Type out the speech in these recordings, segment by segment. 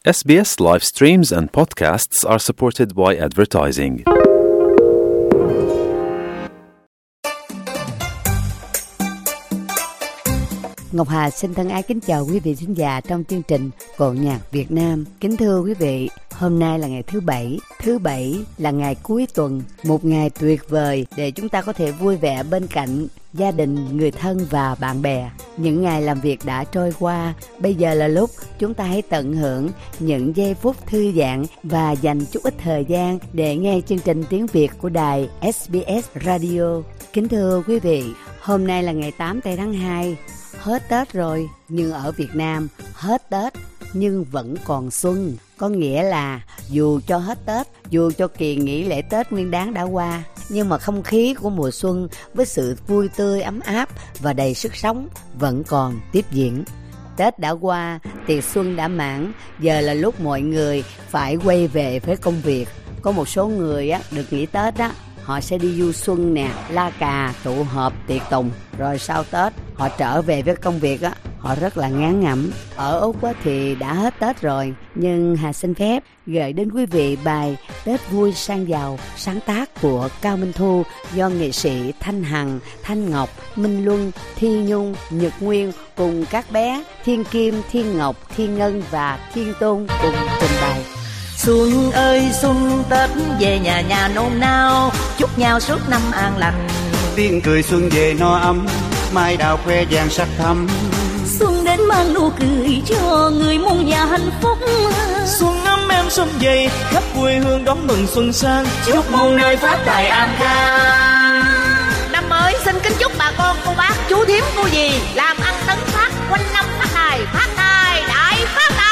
SBS live streams and podcasts are supported by advertising. Ngọc Hà xin thân ái kính chào quý vị thính giả trong chương trình Cộ nhạc Việt Nam. Kính thưa quý vị, hôm nay là ngày thứ Bảy. Thứ Bảy là ngày cuối tuần, một ngày tuyệt vời để chúng ta có thể vui vẻ bên cạnh gia đình, người thân và bạn bè. Những ngày làm việc đã trôi qua, bây giờ là lúc chúng ta hãy tận hưởng những giây phút thư giãn và dành chút ít thời gian để nghe chương trình tiếng Việt của đài SBS Radio. Kính thưa quý vị, hôm nay là ngày 8 tháng 2. Hết Tết rồi, nhưng ở Việt Nam hết Tết nhưng vẫn còn xuân. Có nghĩa là dù cho hết Tết, dù cho kỳ nghỉ lễ Tết Nguyên Đán đã qua, nhưng mà không khí của mùa xuân với sự vui tươi, ấm áp và đầy sức sống vẫn còn tiếp diễn. Tết đã qua, tiệc xuân đã mãn, giờ là lúc mọi người phải quay về với công việc. Có một số người được nghỉ Tết họ sẽ đi du xuân nè, la cà, tụ họp, tiệc tùng. Rồi sau Tết, họ trở về với công việc họ rất là ngán ngẩm. Ở Úc thì đã hết Tết rồi, nhưng Hà xin phép gửi đến quý vị bài Tết Vui Sang Giàu, sáng tác của Cao Minh Thu do nghệ sĩ Thanh Hằng, Thanh Ngọc, Minh Luân, Thi Nhung, Nhật Nguyên cùng các bé Thiên Kim, Thiên Ngọc, Thiên Ngân và Thiên Tôn cùng trình bày. Xuân ơi xuân, Tết về nhà nhà nôn nao, chúc nhau suốt năm an lành. Tiếng cười xuân về no ấm, mai đào khoe vàng sắc thắm. Xuân đến mang nụ cười cho người muôn nhà hạnh phúc. Xuân ấm em xuân về, khắp quê hương đón mừng xuân sang, chúc muôn nơi phát tài an khang. Năm mới xin kính chúc bà con cô bác chú thím cô dì làm ăn tấn phát, quanh năm phát tài, đại phát tài.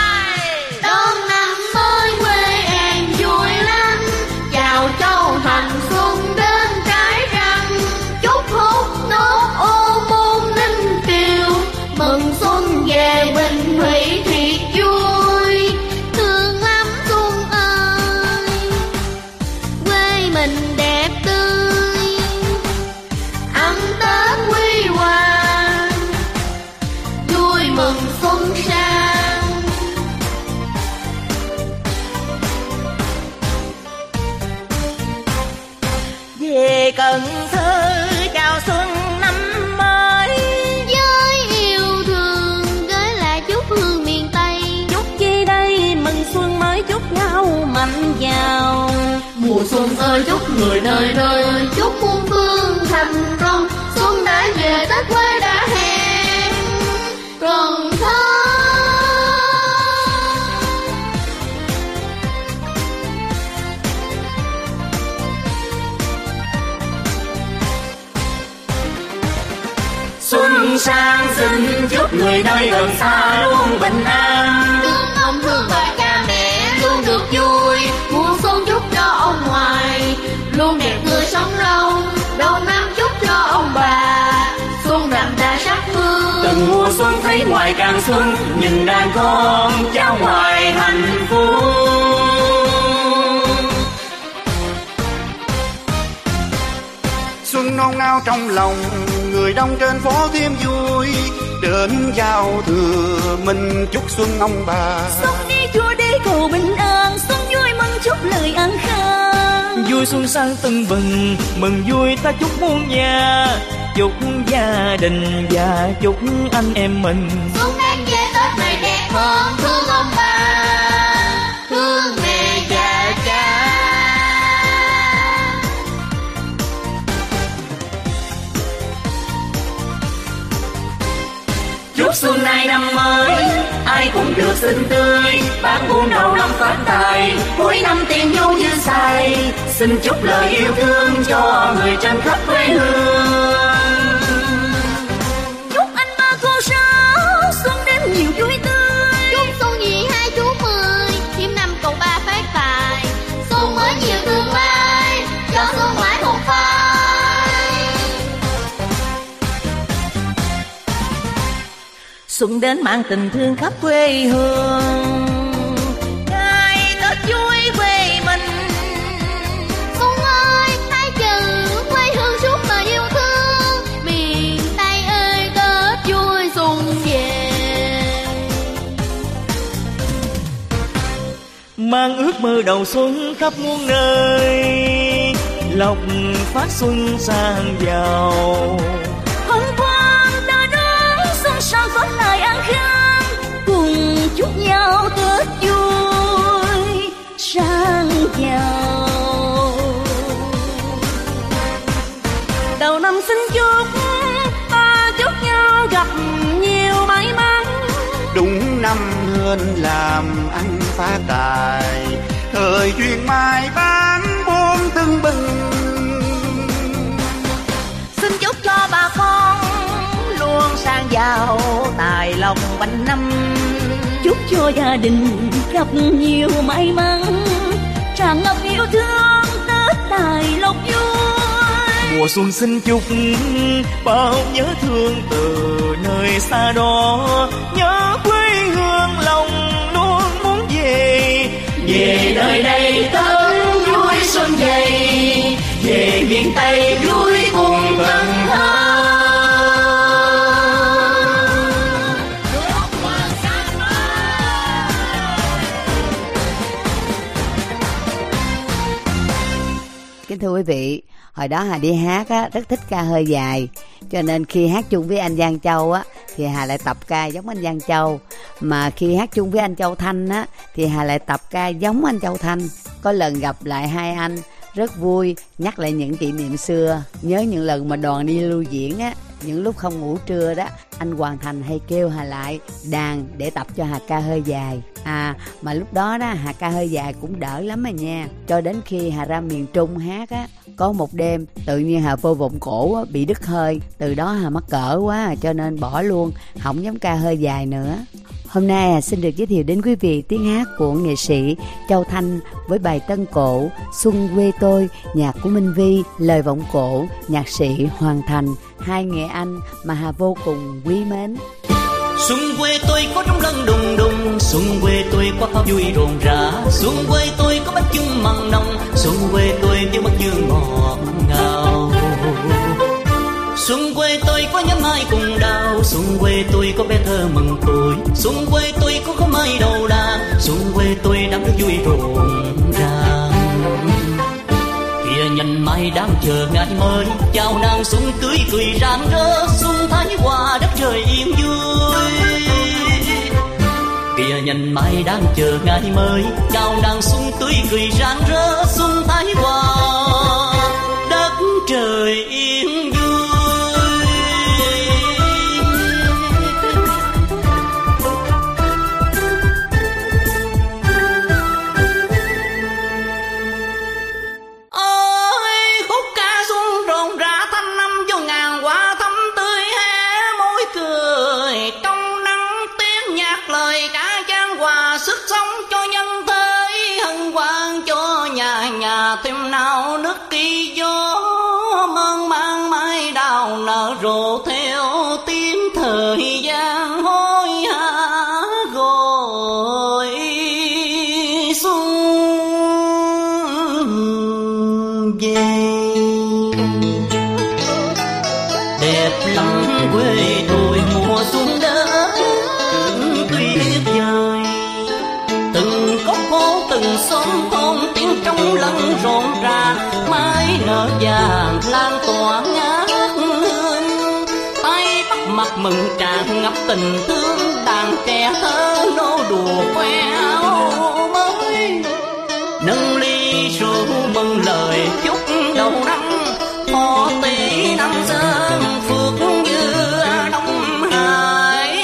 Đón năm mới quê em vui lắm, chào châu thành xuân đến trái răng. Chúc hút nốt ô môn ninh kiều, mừng xuân về bình thủy thiệt vui. Thương lắm xuân ơi, quê mình đẹp tươi, ăn Tết huy hoàng, vui mừng xuân sang. Về Cần Thơ chào xuân năm mới, với yêu thương gửi lại chúc hương miền Tây. Chúc chi đây mừng xuân mới, chúc nhau mạnh giàu. Mùa xuân ơi chúc người nơi nơi, chúc muôn phương thành công. Xuân đã về, Tết quê đã hẹn Cần Thơ. xuân sang xin chúc người nơi gần xa luôn bình an. Thương ông thương bà cha mẹ luôn được vui, mùa xuân chúc cho ông ngoại luôn đẹp người sống lâu. Đầu năm chúc cho ông bà xuân đậm đà sắc hương. Từng mùa xuân thấy ngoài càng xuân, nhìn đàn con cháu ngoài hạnh phúc. Xuân nôn nao trong lòng, người đông trên phố thêm vui. Đến giao thừa mình chúc xuân ông bà. Xuân đi chùa đi cầu bình an, xuân vui mừng chúc lời an khang. vui xuân sang tưng bừng, mừng vui ta chúc muôn nhà, chúc gia đình và chúc anh em mình. Xuân đến về Tết này đẹp hơn, thương ông bà, thương mẹ và cha. Chúc xuân nay năm mới, ai cũng được xinh tươi, bán buôn đầu năm phát tài, cuối năm tiền vô dư xài. Xin chúc lời yêu thương cho người trên khắp quê hương. Chúc anh ba cô sáu xuân đến nhiều vui tươi. Chúc xuân nhị hai chú 10, thêm năm cậu ba phát tài. Xuân mới nhiều tương lai, cho xuân mãi một phai. Xuân đến mang tình thương khắp quê hương, ngày Tết vui quê mình. Xuân ơi hãy trừ quê hương suốt mà yêu thương, miền Tây ơi Tết vui xuân về. mang ước mơ đầu xuân khắp muôn nơi, lộc phát xuân sang giàu. Hôm qua đã đón xuân sang có lại an khang, cùng chúc nhau Tết vui sang giàu. Đầu năm xin chúc ta chúc nhau gặp nhiều may mắn, đúng năm hên làm ăn phát tài, thời duyên mai bán buôn tưng bừng. Xin chúc cho bà con luôn sang giàu tài lộc quanh năm, chúc cho gia đình gặp nhiều may mắn, tràn ngập yêu thương Tết tài lộc vui. Mùa xuân xin chúc bao nhớ thương từ nơi xa đó, nhớ quê hương lòng luôn muốn về. Về nơi đây Tết vui xuân dày, về miền Tây vui cùng Cần Thơ. Kính thưa quý vị, hồi đó Hà đi hát á, rất thích ca hơi dài, cho nên khi hát chung với anh Giang Châu á, thì Hà lại tập ca giống anh Giang Châu. Mà khi hát chung với anh Châu Thanh á, thì Hà lại tập ca giống anh Châu Thanh. Có lần gặp lại hai anh rất vui, nhắc lại những kỷ niệm xưa. Nhớ những lần mà đoàn đi lưu diễn á, những lúc không ngủ trưa đó, anh Hoàng Thành hay kêu Hà lại đàn để tập cho Hà ca hơi dài. Mà lúc đó Hà ca hơi dài cũng đỡ lắm mà nha. Cho đến khi Hà ra miền Trung hát á, có một đêm tự nhiên Hà vô vọng cổ á, bị đứt hơi. Từ đó Hà mắc cỡ quá cho nên bỏ luôn, không dám ca hơi dài nữa. Hôm nay Hà xin được giới thiệu đến quý vị tiếng hát của nghệ sĩ Châu Thanh với bài tân cổ Xuân quê tôi, nhạc của Minh Vi, lời vọng cổ nhạc sĩ Hoàng Thành, hai nghệ anh mà Hà vô cùng quý mến. Xuân quê tôi có trống lân đùng đùng, xuân quê tôi có pháo vui rộn rã, xuân quê tôi có bánh chưng mặn nồng, xuân quê tôi với mật dương ngọt ngào. Xuân quê tôi có nhánh mai cùng đào, xuân quê tôi có bé thơ mừng tuổi, xuân quê tôi có mai đầu đàn, xuân quê tôi đám nước vui rộn ràng. Kìa nhân mai đang chờ ngày mới, chào nàng xuân tươi cười rạng rỡ, xuân thái hòa đất trời yên vui. Kìa nhân mai đang chờ ngày mới, chào nàng xuân tươi cười rạng rỡ, xuân thái hòa đất trời yên vui. Sức sống cho nhân thế, hân hoan cho nhà nhà thêm nào nước kỳ gió, mơn mang mai đào nở rộ theo tiếng thời gian hối hả gọi xuân về. Đẹp lắm quê tôi mùa xuân đến tuyết rơi, từng góc phố từng xóm thôn tiếng trong lẫn rộn ràng, mái nở vàng lan tỏa ngát hương, tay bắt mặt mừng tràn ngập tình thương, đàn trẻ thơ nô đùa khoe áo mới, nâng ly rượu mừng lời chúc đầu năm, họ tỷ năm dân phước như đông hải.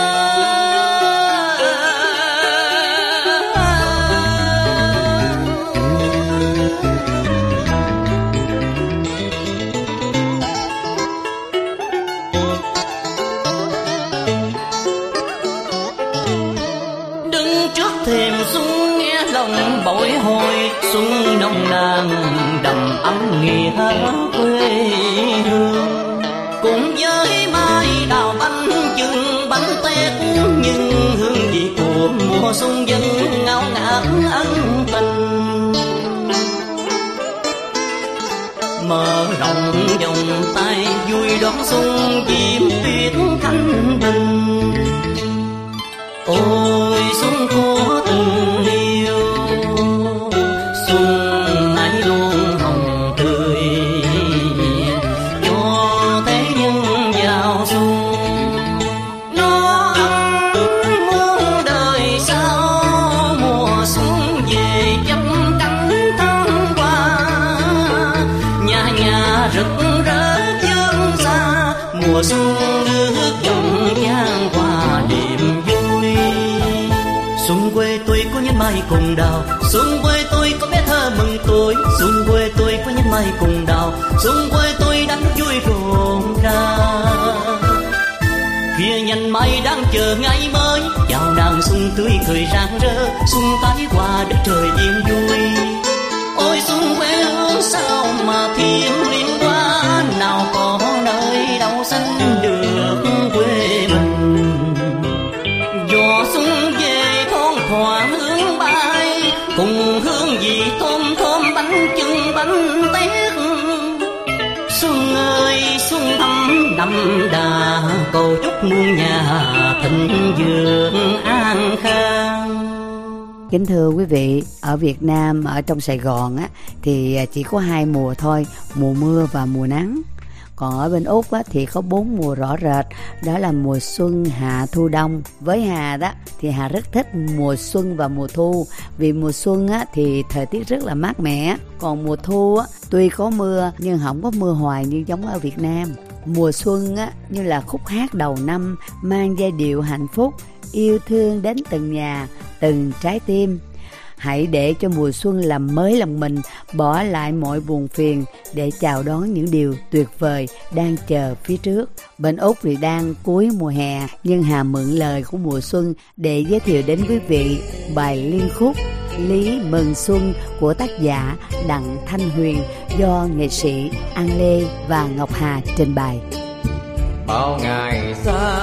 Thềm xuân nghe lòng bội hồi, xuân nồng nàn đầm ấm nghĩa quê hương, cùng với mai đào bánh chưng bánh tét, nhưng hương vị của mùa xuân vẫn ngào ngạt ân tình. Mở rộng vòng tay vui đón xuân diễm tuyết thanh bình, ôi xuân của tình yêu mùa xuân nước dòng giang hòa niềm vui. Xuân quê tôi có nhánh mai cùng đào, xuân quê tôi có bé thơ mừng tuổi, xuân quê tôi có nhánh mai cùng đào, xuân quê tôi đánh vui rộn ràng. Kia nhành mai đang chờ ngày mới, chào nàng xuân tươi cười rạng rỡ, xuân tái qua đất trời yên vui. Ôi xuân quê hương sao mà thiêng liêng quá, nào có nơi đâu xanh được quê mình. Gió xuân về thoáng thoảng hương bay, cùng hương vị thơm thơm bánh chưng bánh tét. Xuân ơi xuân thắm đậm đà, cầu chúc muôn nhà thịnh vượng an khang. Kính thưa quý vị, ở Việt Nam, ở trong Sài Gòn á, thì chỉ có 2 mùa thôi, mùa mưa và mùa nắng. Còn ở bên Úc á, thì có 4 mùa rõ rệt, đó là mùa xuân, hạ, thu, đông. Với Hà đó thì Hà rất thích mùa xuân và mùa thu, vì mùa xuân á, thì thời tiết rất là mát mẻ. Còn mùa thu á, tuy có mưa nhưng không có mưa hoài như giống ở Việt Nam. Mùa xuân á, như là khúc hát đầu năm, mang giai điệu hạnh phúc, yêu thương đến từng nhà, từng trái tim. Hãy để cho mùa xuân làm mới lòng mình, bỏ lại mọi buồn phiền để chào đón những điều tuyệt vời đang chờ phía trước. Bên Úc thì đang cuối mùa hè, nhưng Hà mượn lời của mùa xuân để giới thiệu đến quý vị bài liên khúc Lý Mừng Xuân của tác giả Đặng Thanh Huyền do nghệ sĩ An Lê và Ngọc Hà trình bày. Bao ngày xa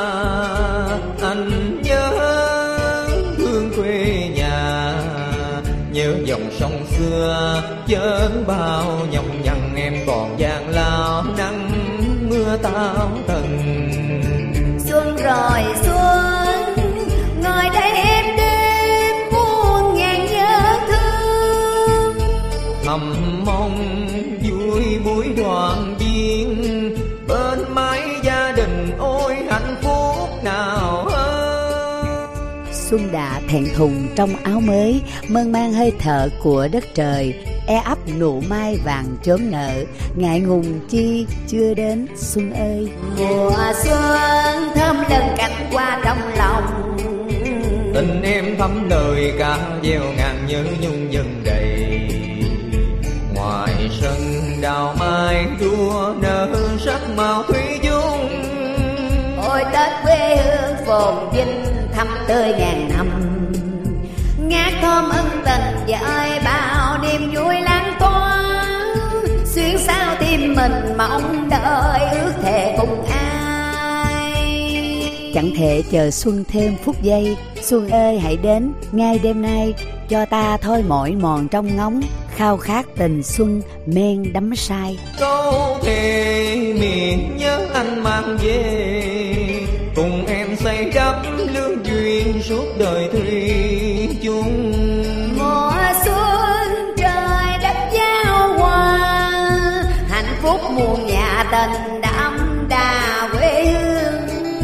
anh nhớ thương quê nhà, nhớ dòng sông xưa chớn bao nhọc nhằn, em còn gian lao nắng mưa táo tần. Xuân rồi xuân ngồi đây em đêm muôn ngàn nhớ thương, thầm mong vui buổi đoàn viên bên mái gia đình, ôi hạnh phúc nào hơn. Xuân đã thẹn thùng trong áo mới, mơn man hơi thở của đất trời, e ấp nụ mai vàng chớm nở, ngại ngùng chi chưa đến xuân ơi. Mùa xuân thơm lần cánh qua trong lòng, tình em thắm lời ca gieo ngàn nhớ nhung dần đầy. Ngoài sân đào mai đua nở sắc màu thủy chung, ôi Tết quê hương phồn vinh thắm tươi ngàn năm. Ngát thơm ân tình vợi bao niềm vui lan tỏa, xuyên sao tim mình mong đợi ước thề cùng ai. Chẳng thể chờ xuân thêm phút giây, xuân ơi hãy đến ngay đêm nay, cho ta thôi mỏi mòn trong ngóng, khao khát tình xuân men đắm say. Câu thề miền nhớ anh mang về, cùng em xây đắp lương duyên suốt đời thủy chung. Mùa xuân trời đất giao hòa, hạnh phúc muôn nhà tình đậm đà quê hương.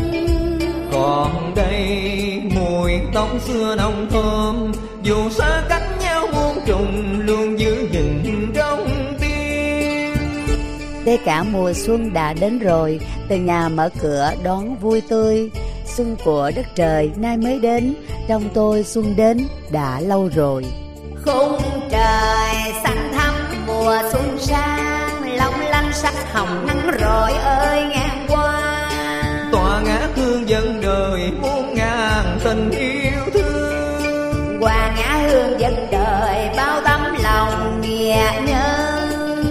Còn đây mùi tóc xưa nồng thơm, dù xa cách nhau muôn trùng luôn giữ gìn trong tim. Tất cả mùa xuân đã đến rồi, từng nhà mở cửa đón vui tươi. Xuân của đất trời nay mới đến, trong tôi xuân đến đã lâu rồi. Khung trời xanh thắm mùa xuân sang, long lanh sắc hồng nắng rọi ơi ngang qua. Tỏa ngát hương dân đời muôn ngàn tình yêu thương, qua ngã hương dân đời bao tấm lòng nghĩa nhân.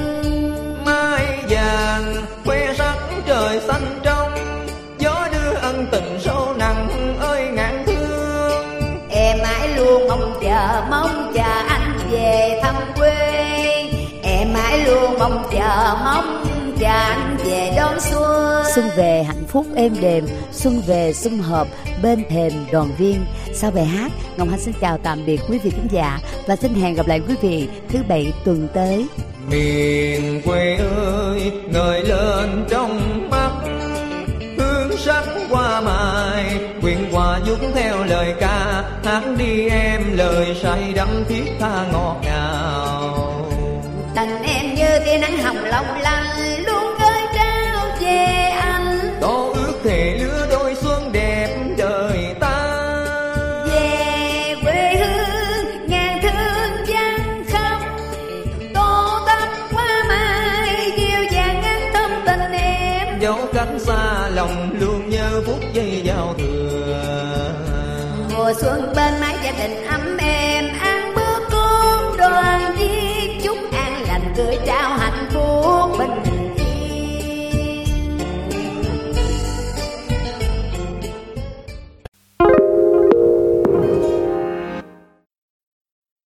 mai vàng khoe sắc trời xanh trong, gió đưa ân tình sâu nặng ơi ngàn thương. Em mãi luôn mong chờ anh về thăm quê, em mãi luôn mong chờ anh về đón xuân. Xuân về hạnh phúc êm đềm, xuân về sum họp bên thềm đoàn viên. Sau bài hát, Ngọc Hạnh xin chào tạm biệt quý vị khán giả và xin hẹn gặp lại quý vị thứ Bảy tuần tới. Miền quê ơi ngời lên trong mắt, hương sắc hoa mai quyện hòa giúp theo lời ca, hát đi em lời say đắm thiết tha ngọt ngào. Tình em như tia nắng hồng long lanh,